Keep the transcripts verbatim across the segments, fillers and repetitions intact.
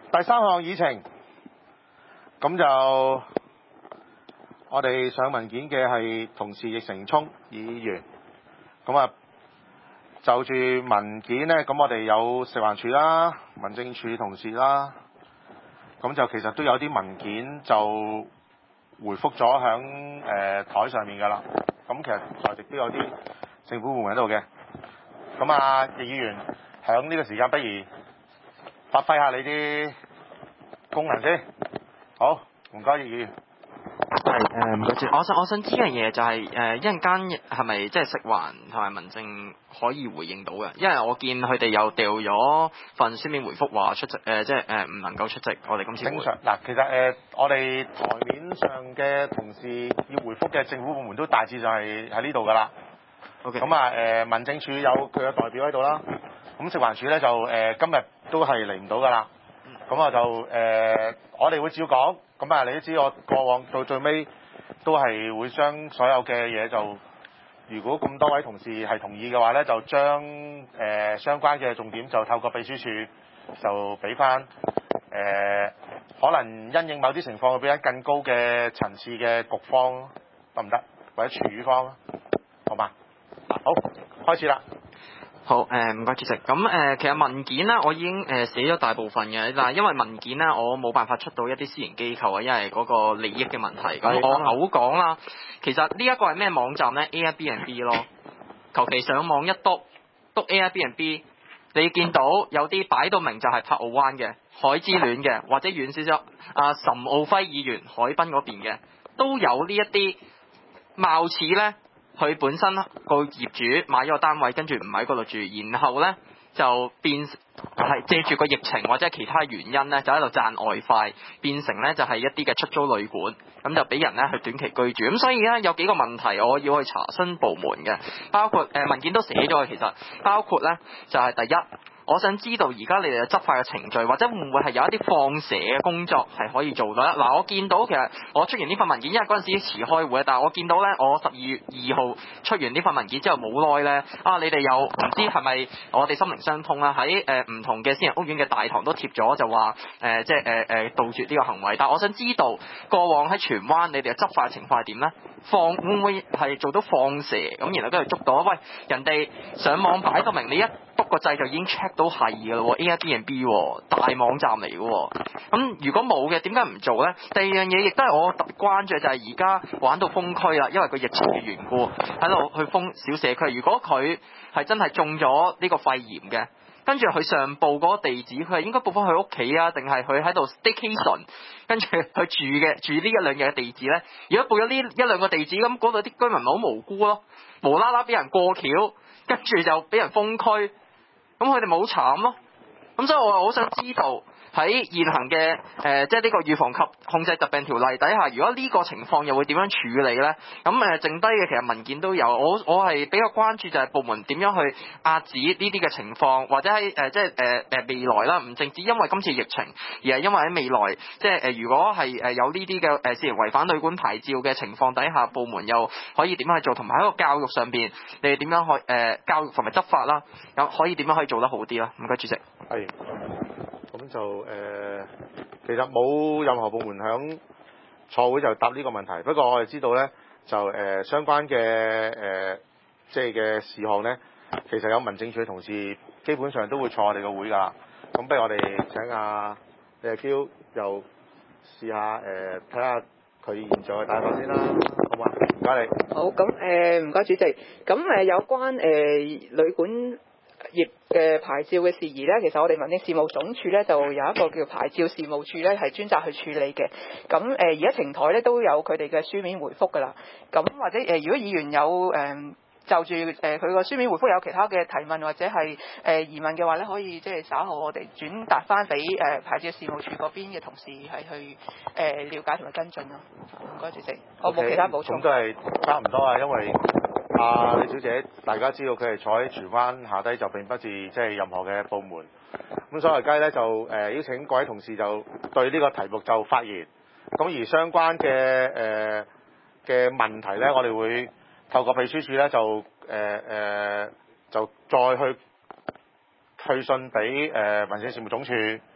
第三項議程，咁就我哋上文件嘅係同事易成聰議員，咁啊就住文件呢，咁我哋有食環署啦、民政處同事啦，咁就其實都有啲文件就回覆咗響誒台上面㗎啦。咁其實在席都有啲政府部門喺度嘅。咁啊，易議員響呢個時間，不如發揮下你啲功能先。好，唔該，易議員。 係誒，唔該住。我想我想知樣嘢就係、是、誒、呃、一陣間係咪即係食環同埋民政可以回應到嘅？因為我見佢哋又掉咗份書面回覆話出席誒、呃，即係誒唔能夠出席我哋今次會。 正常嗱，其實誒、呃、我哋台面上嘅同事要回覆嘅政府部門都大致上係喺呢度㗎啦。 OK。 咁啊誒民政處有佢嘅代表喺度啦。咁食環署咧就誒、呃、今日都係嚟唔到㗎啦。咁啊就誒、呃、我哋會照講。咁啊，你都知我過往到最尾都係會將所有嘅嘢就，如果咁多位同事係同意嘅話咧，就將誒、呃、相關嘅重點就透過秘書處就俾翻誒，可能因應某啲情況會俾翻更高嘅層次嘅局方得唔得？或者處方，好嘛？好，開始啦。 好誒，唔該主席。咁誒、呃，其實文件咧，我已經誒、呃、寫咗大部分嘅，但係因為文件咧，我冇辦法出到一啲私營機構啊，因為嗰個利益嘅問題。咁我口講啦，其實呢一個係咩網站咧 ？Airbnb 咯，求其上網一篤篤 Airbnb，你見到有啲擺到明就係柏傲灣嘅、海之戀嘅，或者遠少少阿岑敖暉議員海濱嗰邊嘅，都有呢一啲貌似咧。佢本身個業主買咗個單位，跟住唔喺嗰度住，然後呢就變係借住個疫情或者其他原因呢，就喺度賺外快，變成呢就係一啲嘅出租旅館，咁就俾人呢去短期居住。咁所以呢，有幾個問題我要去查詢部門嘅，包括誒、呃、文件都寫咗嘅，其實包括呢就係、是、第一。我想知道而家你哋嘅執法嘅程序，或者會唔會係有一啲放蛇嘅工作係可以做到咧？嗱，我見到其實我出完呢份文件，因為嗰陣時遲開會，但係我見到咧，我十二月二號出完呢份文件之後冇耐咧，啊，你哋又唔知係咪我哋心靈相通啊？喺誒唔同嘅私人屋苑嘅大堂都貼咗，就話誒、呃、即係誒誒杜絕呢個行為。但係我想知道過往喺荃灣你哋嘅執法情況係點咧？放會唔會係做到放蛇咁，然後跟住捉到？喂，人哋上網擺到明，你一篤個掣就已經 check 都係㗎咯喎 ，Airbnb 大網站嚟嘅喎。咁如果冇嘅，點解唔做呢？第二樣嘢亦都係我特別關注，就係而家玩到封區啦，因為個疫情嘅緣故，喺度去封小社區。如果佢係真係中咗呢個肺炎嘅，跟住佢上報嗰個地址，佢係應該報翻佢屋企啊，定係佢喺度 staycation，跟住佢住嘅住呢一兩日嘅地址呢？如果報咗呢一兩個地址，咁嗰度啲居民咪好無辜咯，無啦啦俾人過橋，跟住就俾人封區。咁佢哋咪好慘咯，咁所以我好想知道喺現行嘅誒、呃，即係呢個預防及控制疾病條例底下，如果呢個情況又會點樣處理呢？咁誒、呃，剩低嘅其實文件都有，我我係比較關注就係部門點樣去壓止呢啲嘅情況，或者喺誒、呃、即係誒誒未來啦，唔淨止因為今次疫情，而係因為喺未來，即係誒、呃、如果係誒有呢啲嘅誒涉嫌違反旅館牌照嘅情況底下，部門又可以點樣去做，同埋喺個教育上邊，你哋點樣去誒、呃、教育同埋執法啦，有可以點樣可以做得好啲啦？唔該，主席。 係。咁就誒、呃，其實冇任何部門響錯會就答呢個問題。不過我哋知道咧，就誒、呃、相關嘅誒、呃、即係嘅事項咧，其實有民政處嘅同事基本上都會坐我哋個會㗎啦。咁不如我哋請阿李日嬌又試下誒睇下佢現在嘅帶法先啦，好嘛？唔該你。 好，咁誒唔該主席。咁誒、呃、有關誒、呃、旅館業嘅牌照嘅事宜咧，其實我哋民政事務總署咧就有一個叫牌照事務處咧，係專責去處理嘅。咁誒而家平台咧都有佢哋嘅書面回覆㗎啦。咁或者誒、呃，如果議員有誒、呃、就住誒佢個書面回覆有其他嘅提問或者係誒、呃、疑問嘅話咧，可以即係稍後我哋轉達翻俾誒牌照事務處嗰邊嘅同事係去誒、呃、了解同埋跟進咯。唔該主席，我冇其他補充。 咁都係差唔多啊，因為啊李小姐，大家知道佢係坐喺荃灣下低，就並不是即係任何嘅部門。咁所以雞咧就誒、呃、邀請各位同事就對呢個題目就發言。咁而相關嘅誒嘅問題咧，我哋會透過秘書處咧就誒誒、呃呃、就再去去信俾誒民政事務總署，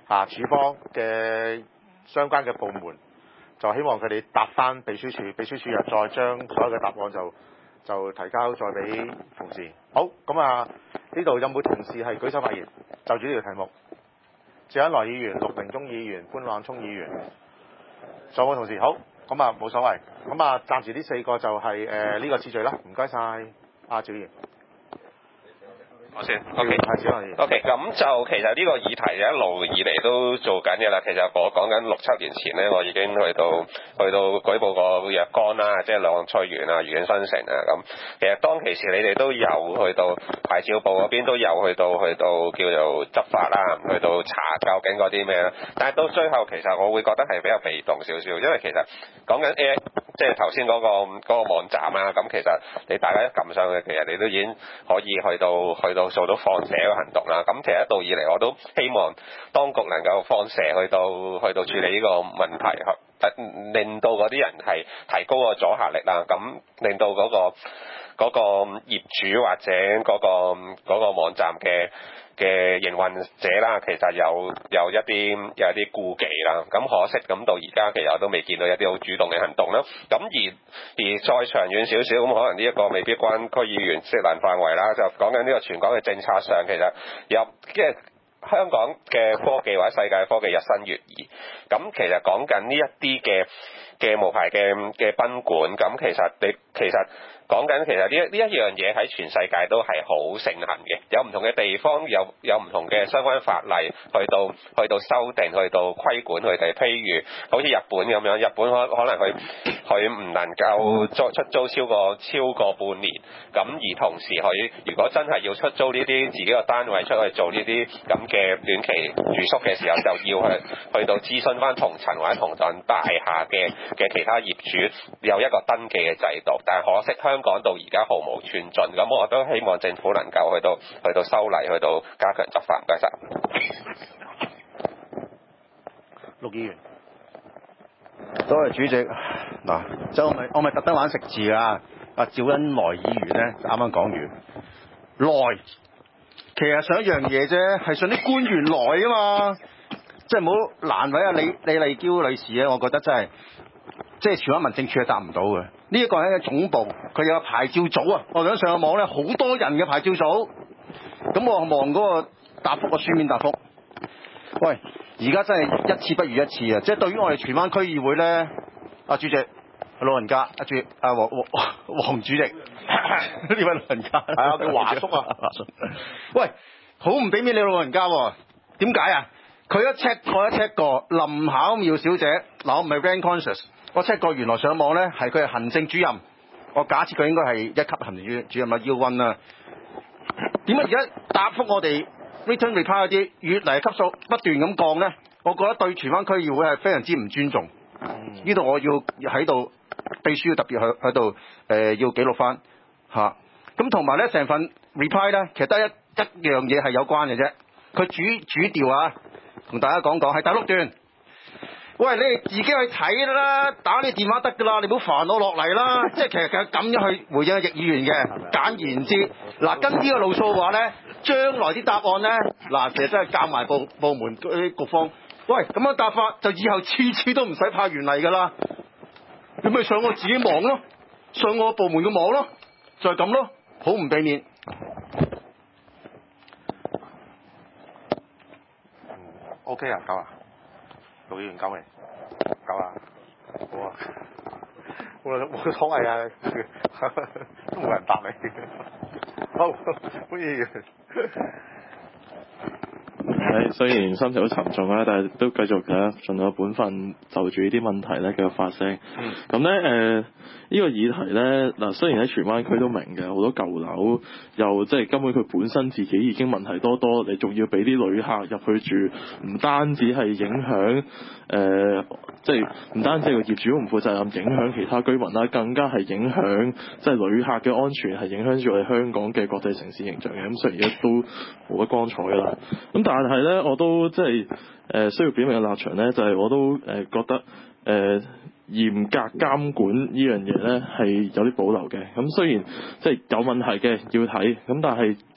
啊處方嘅相關嘅部門，就希望佢哋答翻秘書處，秘書處又再將所有嘅答案就就提交再俾同事。好，咁啊呢度有冇同事係舉手發言就住呢條題目？謝恩來議員、陸定中議員、潘朗聰議員，仲有冇同事？好，咁啊冇所謂。咁啊暫時呢四個就係誒呢個次序啦。唔該晒，阿趙議員。 我先 ，OK， 係小議員。 OK，咁就其實呢個議題一路以嚟都做緊嘅啦。其實我講緊六七年前咧，我已經去到去到舉報過若干啦，即係兩翠園啊、愉景新城啊咁。其實當其時你哋都有去到牌照部嗰邊都有去到去到叫做執法啦，去到查究竟嗰啲咩啦。但係到最後其實我會覺得係比較被動少少，因為其實講緊 A I，即係頭先嗰個嗰個網站啦。咁其實你大家一撳上去，其實你都已經可以去到去到做到放蛇嘅行動啦，咁其實一路以嚟我都希望當局能夠放蛇去到去到處理呢個問題，令到嗰啲人係提高個阻嚇力啦，咁令到嗰個嗰個業主或者嗰個嗰個網站嘅嘅營運者啦，其實有有一啲有一啲顧忌啦，咁可惜咁到而家其實我都未見到一啲好主動嘅行動啦。咁而而再長遠少少，咁可能呢一個未必關區議員職能範圍啦，就講緊呢個全港嘅政策上，其實有即係香港嘅科技或者世界科技日新月異，咁其實講緊呢一啲嘅嘅無牌嘅嘅賓館，咁其實你其實。講緊其實呢呢一樣嘢喺全世界都係好盛行嘅，有唔同嘅地方有有唔同嘅相關法例去到去到修訂，去到規管佢哋。譬如好似日本咁樣，日本可可能佢佢唔能夠租出租超過超過半年，咁而同時佢如果真係要出租呢啲自己個單位出去做呢啲咁嘅短期住宿嘅時候，就要去去到諮詢翻同層或者同等大廈嘅嘅其他業主有一個登記嘅制度，但係可惜香港到而家毫無寸進，咁我都希望政府能夠去到去到修例，去到加強執法。唔該晒。 陸議員， 多謝主席。嗱，即係我咪我咪特登玩食字啊！阿趙恩來議員咧，啱啱講完來，其實想一樣嘢啫，係想啲官員來啊嘛，即係唔好難為啊李李麗嬌女士啊，我覺得真係。即係荃灣民政處係答唔到嘅，呢一個係一個總部，佢有個牌照組啊！我想上個網咧，好多人嘅牌照組，咁我望嗰個答覆個書面答覆。喂，而家真係一次不如一次啊！即係對於我哋荃灣區議會咧，阿主席老人家，阿主阿黃黃黃主席呢位老人家， 係啊，叫華叔啊。 喂，好唔俾面你老人家喎？點解啊？佢一 check 過一 check 過，林巧妙小姐，嗱我唔係 brand conscious。我 check 過原來上網咧係佢係行政主任，我假設佢應該係一級行政主任啊 U 一啦。點解而家答覆我哋 written reply 嗰啲越嚟級數不斷咁降咧？我覺得對荃灣區議會係非常之唔尊重。呢度我要喺度秘書要特別去喺度誒要記錄翻嚇。咁同埋咧成份 reply 咧其實得一一樣嘢係有關嘅啫。佢主主調啊，同大家講講係第六段。喂，你哋自己去睇啦，打你電話得噶啦，你唔好煩我落嚟啦。即係其實佢咁樣去回應易議員嘅。簡言之，嗱跟呢個路數話咧，將來啲答案咧，嗱其實真係教埋部部門嗰啲局方。喂，咁樣答法就以後次次都唔使派員嚟噶啦，你咪上我自己網咯，上我部門嘅網咯，就係咁咯，好唔俾面。 O K 啊，夠啊。陸議員夠未？夠啊！好啊！冇冇所謂啊，都冇人答你。好，潘議員。 係雖然心情好沉重啦，但係都繼續嘅盡我本分就住呢啲問題咧繼續發聲。咁咧誒呢個議題咧嗱，雖然喺荃灣區都明嘅，好多舊樓又即係根本佢本身自己已經問題多多，你仲要俾啲旅客入去住，唔單止係影響誒，即係唔單止個業主唔負責任，影響其他居民啦，更加係影響即係旅客嘅安全，係影響住我哋香港嘅國際城市形象嘅。咁雖然而家都冇乜光彩啦，咁但係咧我都即係誒需要表明嘅立場咧，就係、是、我都誒、呃、覺得誒。呃嚴格監管呢樣嘢呢係有啲保留嘅，咁雖然即係有問題嘅要睇，咁但係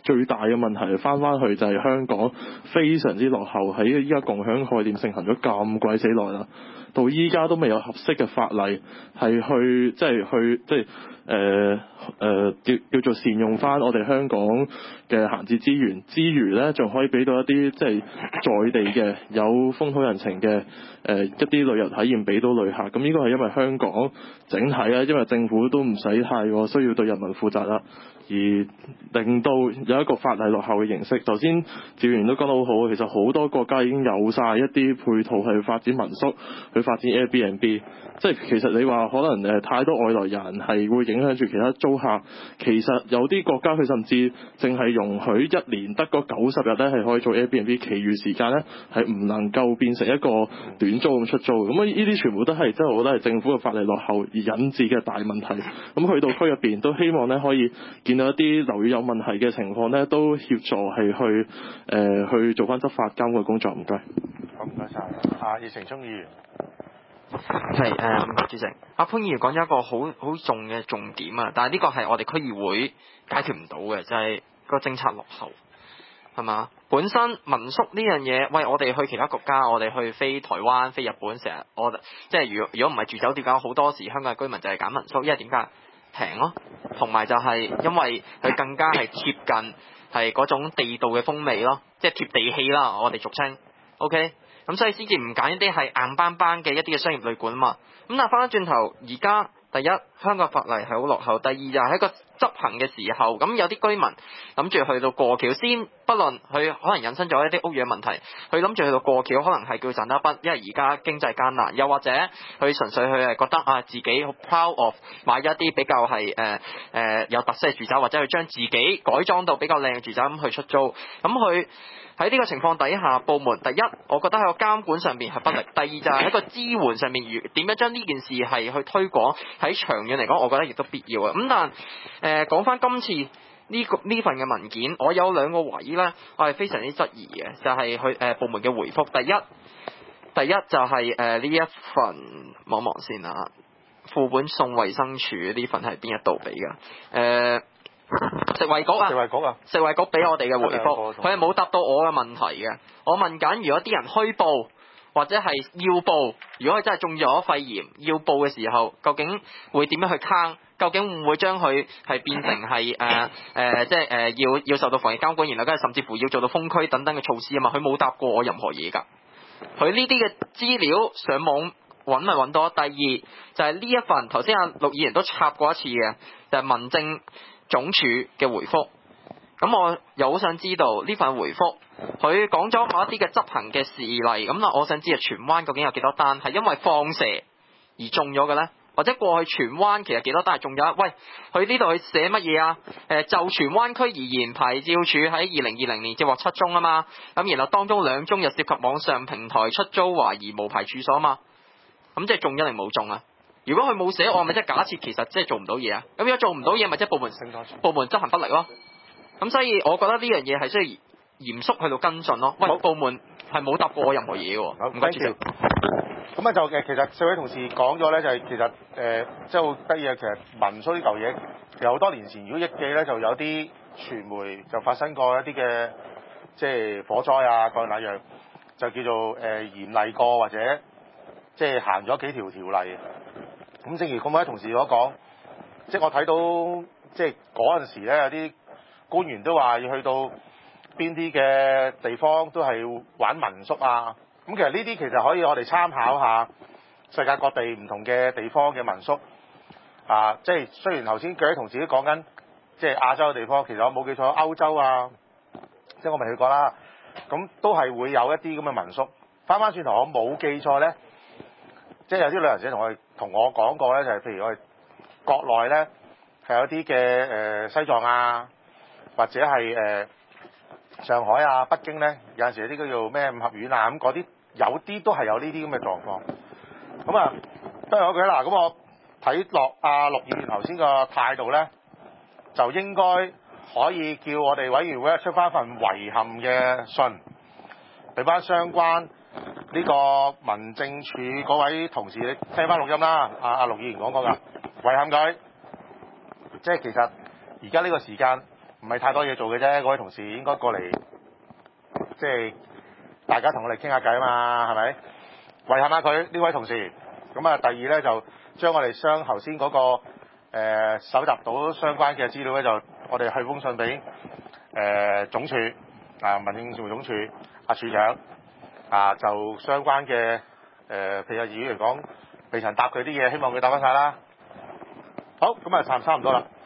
最大嘅問題翻翻去就係香港非常之落後，喺依家共享概念盛行咗咁鬼死耐啦，到依家都未有合適嘅法例係去即係去即係誒誒叫叫做善用翻我哋香港嘅閒置資源之餘呢，仲可以俾到一啲即係在地嘅有風土人情嘅誒、呃、一啲旅遊體驗俾到旅客。咁呢個係因為香港整體啊，因為政府都唔使太過需要對人民負責啦，而令到有一個法例落後嘅形式。頭先趙員都講得好好，其實好多國家已經有晒一啲配套去發展民宿，去發展 Airbnb。即係其實你話可能誒太多外來人係會影響住其他租客，其實有啲國家佢甚至淨係容許一年得嗰九十日咧係可以做 Airbnb，其餘時間咧係唔能夠變成一個短租咁出租。咁啊呢啲全部都係即係我覺得係政府嘅法例落後而引致嘅大問題。咁去到區入邊都希望咧可以見到一啲樓宇有問題嘅情況咧，都協助係去誒、呃、去做翻執法監管嘅工作。唔該。 好，唔該晒。啊，葉成聰議員。 係誒，主席，阿潘議員講咗一個好好重嘅重點啊，但係呢個係我哋區議會解決唔到嘅，就係、是、個政策落後，係嘛？本身民宿呢樣嘢，喂，我哋去其他國家，我哋去飛台灣、飛日本，成日我即係如果如果唔係住酒店嘅話，好多時香港嘅居民就係揀民宿，因為點解？平咯，同埋就係因為佢更加係貼近係嗰種地道嘅風味咯，即係貼地氣啦，我哋俗稱 ，OK。咁所以先至唔揀一啲係硬邦邦嘅一啲嘅商業旅館啊嘛。咁但係翻返轉頭，而家第一香港法例係好落後，第二就係喺個執行嘅時候，咁有啲居民諗住去到過橋先，不論佢可能引申咗一啲屋苑問題，佢諗住去到過橋可能係叫賺得一筆，因為而家經濟艱難，又或者佢純粹佢係覺得啊自己好 proud of 買一啲比較係誒誒有特色嘅住宅，或者佢將自己改裝到比較靚嘅住宅咁去出租，咁佢。喺呢個情況底下，部門第一，我覺得喺個監管上面係不力；第二就係喺個支援上面，如點樣將呢件事係去推廣，喺長遠嚟講，我覺得亦都必要嘅。咁但誒講翻今次呢個呢份嘅文件，我有兩個位咧，我係非常之質疑嘅，就係佢誒部門嘅回覆。第一，第一就係誒呢一份望望先啊，副本送衛生署呢份係邊一度俾㗎？誒、呃。食衛局啊， 食衛局啊， 食衛局俾我哋嘅回覆，佢係冇答到我嘅問題嘅。我問緊，如果啲人虛報或者係要報，如果佢真係中咗肺炎要報嘅時候，究竟會點樣去坑？究竟會唔會將佢係變成係誒誒，即係誒、呃、要要受到防疫監管，然後跟住甚至乎要做到封區等等嘅措施啊嘛？佢冇答過我任何嘢㗎。佢呢啲嘅資料上網揾咪揾到。第二就係、是、呢一份，頭先阿陸議員都插過一次嘅，就係、是、民政總署嘅回覆，咁我又好想知道呢份回覆，佢講咗某一啲嘅執行嘅事例，咁啊，我想知啊，荃灣究竟有幾多單係因為放蛇而中咗嘅呢？或者過去荃灣其實幾多單係中咗？喂，佢呢度去寫乜嘢啊？誒，就荃灣區而言，牌照處喺二零二零年接獲七宗啊嘛，咁然後當中兩宗又涉及網上平台出租懷疑無牌處所啊嘛，咁即係中一定冇中啊？如果佢冇寫，我咪即係假設其實即係做唔到嘢啊？咁如果做唔到嘢，咪即係部門部門執行不力咯。咁所以我覺得呢樣嘢係需要嚴肅去到跟進咯。喂，部門係冇答過我任何嘢喎。唔該主席。 咁啊就誒，其實四位同事講咗咧，就係其實誒，即係好得意啊。其實民宿呢嚿嘢，其實好多年前，如果憶記咧，就有啲傳媒就發生過一啲嘅即係火災啊，各樣那樣，就叫做誒、呃、嚴厲過或者即係行咗幾條條例。咁正如咁位同事所講，即係我睇到即係嗰陣時咧，有啲官員都話要去到邊啲嘅地方都係玩民宿啊。咁其實呢啲其實可以我哋參考下世界各地唔同嘅地方嘅民宿啊。即係雖然頭先各位同事都講緊即係亞洲嘅地方，其實我冇記錯歐洲啊，即係我未去過啦。咁都係會有一啲咁嘅民宿。翻返轉頭，我冇記錯咧，即係有啲旅行社同我哋同我講過咧，就係、是、譬如我哋國內咧係有啲嘅誒西藏啊，或者係誒、呃、上海啊、北京咧，有陣時有啲叫做咩五合院啊，咁嗰啲有啲都係有呢啲咁嘅狀況。咁啊，都係嗰句啦。咁我睇落阿陸議員頭先個態度咧，就應該可以叫我哋委員會出翻份遺憾嘅信，俾翻相關呢個民政處嗰位同事，你聽翻錄音啦。阿阿陸議員講過㗎，遺憾佢，即係其實而家呢個時間唔係太多嘢做嘅啫，嗰位同事應該過嚟，即係大家同我哋傾下偈啊嘛，係咪？遺憾下佢呢位同事。咁啊，第二咧就將我哋將頭先嗰個誒、呃、搜集到相關嘅資料咧，就我哋去封信俾誒、呃、總署啊，民政事務總署阿署長啊，就相關嘅誒、呃，譬如阿議員嚟講，未曾答佢啲嘢，希望佢答翻晒啦。好，咁啊，差差唔多啦。